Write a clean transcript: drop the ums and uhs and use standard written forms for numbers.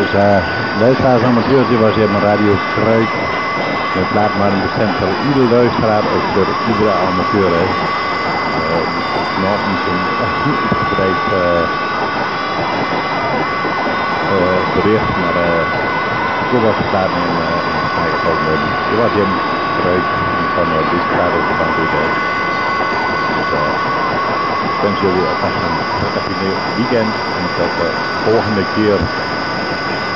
Dus luisteraars amateurtje was hier op Radio Kruik. Het laat maar een bestemd voor iedere luisteraar of voor iedere amateur. Nog niet zo'n uitgebreid bericht, maar zo was het daar in Snijderveld. Je was hier Kruik van die straat op de bank. Dus ik wens jullie alvast een prettig weekend en tot de volgende keer.